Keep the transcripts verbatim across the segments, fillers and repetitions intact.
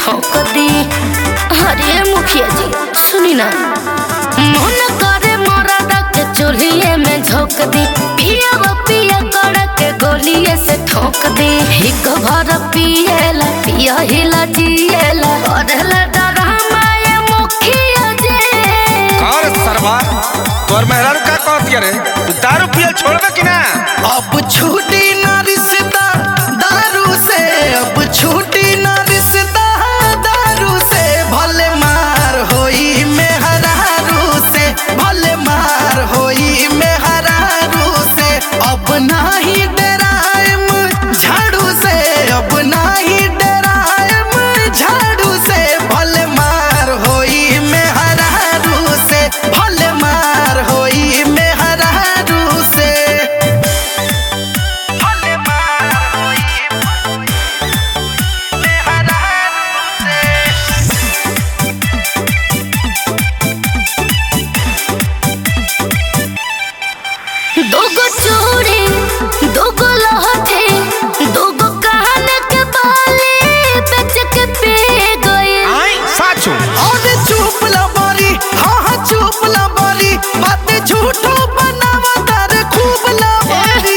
ठोक दी। अरे मुखिया जी सुनी ना, मन करे मरद के चूल्हे में झोंक दी। पिया वो पिया कड़ के गोलिये से ठोक दी। हिक भर पिएला पिया हिला जिएला करेला डरामा ये मुखिया जी। और सरवा तोर मेहरारू का कहती रे, दारू पियल छोड़बे कि ना? अब छूटी ना रिश्ता दारू से, अब छूटी ना रिश्ता दारू से। भले मार होई मेहरारू से, भले मार होई मेहरारू से। अब नाही डराएम झाड़ू से, अब नाही डराएम झाड़ू से। भले मार होई मेहरारू से, भले मार होई मेहरारू से। भले मार होई मेहरारू से। दोगो चूड़ी दोगो लहठी दोगो कान के बाली बेच के पी गई। आई साचू और चुप ला बारी, हाँ हाँ चुप ला बारी। बातें झूठो बनावा तारे खूब ला बारी।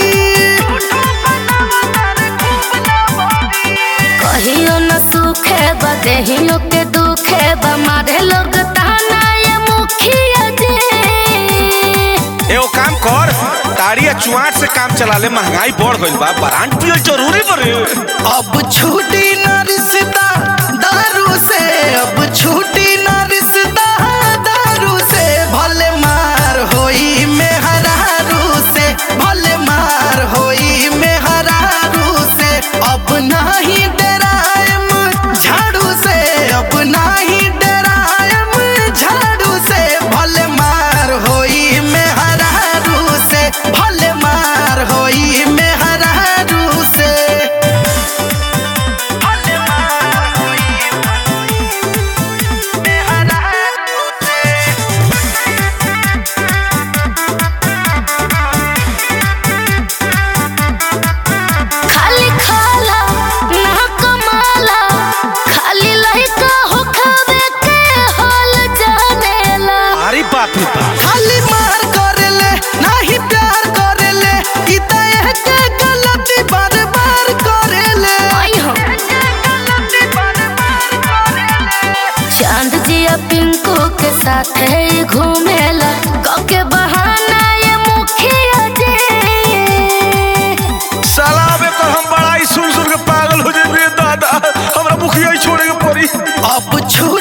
कहियो न सुखे बा देहियो के दुखे बा मारे लोग ताना ये मुखिया जी। एगो काम कर, ताड़िया चुआट से काम चला ले, महंगाई बढ़ गइल बा, ब्रांड पियल जरूरी बरे। अब छूटी ना रिश्ता दारू से, अब छूटी ना रिश्ता दारू से। भले मार होई मेहरारू से, भले मार होई मेहरारू से। अब नाही डराएम झाड़ू से, अब नाही डराएम झाड़ू से। भले मार होई मेहरारू से, भले मार होई मेहरारू से। भले मार होई मेहरारू से। खाली खाला ना कमाला, खाली लइका हो खावे के हाल जानेला। अरे बाप रे बाप, खाली मार करेले नाही प्यार करेले। ई त एके गलती बार बार करेले। आई हो गलती बार बार करेले। चांद जिया पिंकू के साथ है घूमेला कके बहाना ये मुखिया जी। साला अबे कर हम बड़ा ही सुन सुन के पागल हो जेबे दादा, हमरा मुखिया ही छोड़े के पड़ी। अब छू